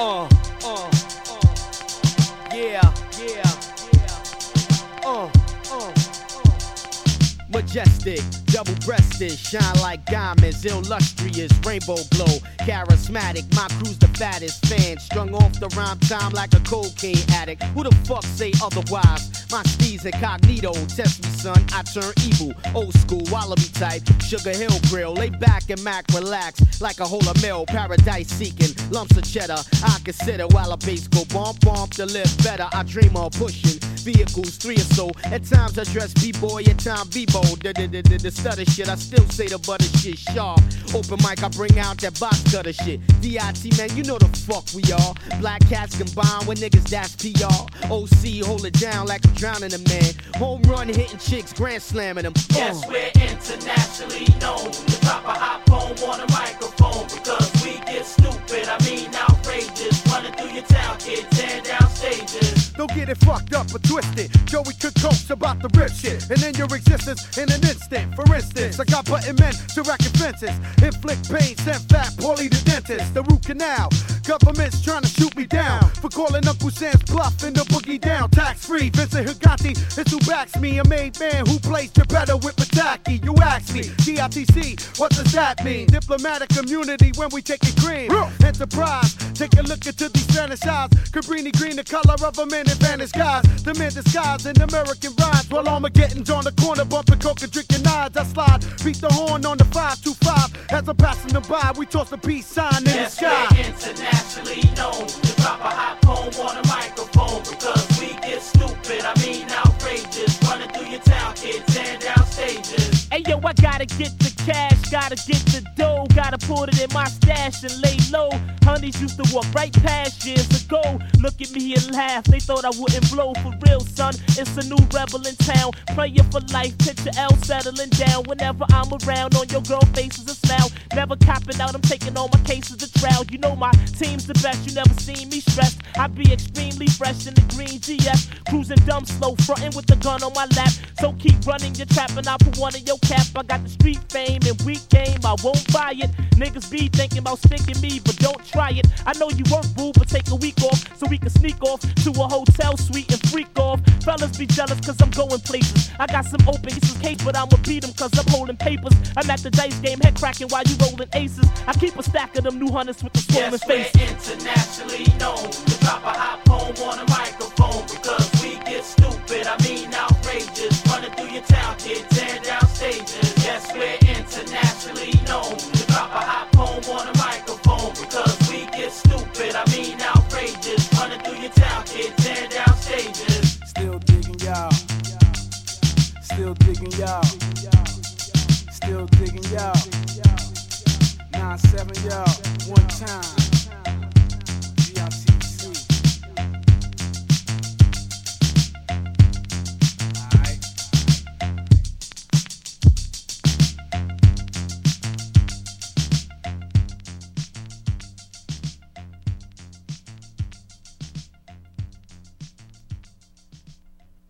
uh, yeah, majestic, double-breasted, shine like diamonds, illustrious, rainbow glow, charismatic, my crew's the fattest fan, strung off the rhyme time like a cocaine addict, who the fuck say otherwise? My steez incognito, test me son, I turn evil, old school, wallaby type, Sugar Hill grill, lay back and Mac relax, like a whole meal, paradise seeking, lumps of cheddar, I consider while a bass go bump to live better, I dream of pushing, vehicles 3 or so, at times I dress b-boy, at times b-boy, the stutter shit, I still say the butter shit sharp. Open mic, I bring out that box cutter shit. DIT, man, you know the fuck we are. Black cats combined with niggas, that's PR. OC, hold it down like I'm drowning a man. Home run hitting chicks, grand slamming them. Yes, we're internationally known. To drop a hot poem on a microphone. Because we get stupid, I mean outrageous. Running through your town, kid, tearing down stages. Don't get it fucked up or twisted. Joey could coach about the rip shit and in your existence in an instant. For instance, I got button men to racket fences, inflict pain, send fat, Paulie the dentist, the root canal. Government's trying to shoot me down for calling Uncle Sam's bluff in the boogie down. Tax free, Vincent Hagati is who backs me. A made man who plays the better with Pataki. You ask me, DITC, what does that mean? Diplomatic community when we take it green. Enterprise, take a look into these Spanish eyes. Cabrini green, the color of a man in Spanish guys. The men disguised in American rhymes. While Armageddon's on the corner, bumping coke and drinking knives. I slide, beat the horn on the 525. As I'm passing them by, we toss a peace sign in the sky. We're internationally known to drop a hot poem on a microphone. Because we get stupid, I mean outrageous. Running through your town, kid, tearing down stages. Hey yo, I gotta get the cash, gotta get the dough, gotta put it in my stash and lay low. Honeys used to walk right past years ago. Look at me and laugh, they thought I wouldn't blow. For real, son, it's a new rebel in town. Prayer for life, picture L settling down. Whenever I'm around, on your girl face is a smile. Never copping out, I'm taking all my cases to trial. You know my team's the best, you never seen me stressed. I be extremely fresh in the green GS, cruising dumb slow, frontin' with the gun on my lap. So keep running your trap and I'll put one in your cap. I got the street fame and weak game, I won't buy it. Niggas be thinking about sticking me, but don't try it. I know you work, boo, but take a week off so we can sneak off to a hotel suite and freak off. Fellas be jealous cause I'm going places. I got some open case, but I'ma beat them cause I'm holding papers. I'm at the dice game, head cracking while you rolling aces. I keep a stack of them new hunters with the swollen face. We're internationally known to drop a hot poem on a microphone. Because we get stupid, I mean outrageous. Running through your town, kid, tearing down stages. Yes, we're internationally known to drop a hot poem on a microphone. Because we get stupid, I mean outrageous. Running through your town, kid, tearing down stages. Still digging y'all. Still digging y'all. Still digging y'all. 9-7 y'all. One time.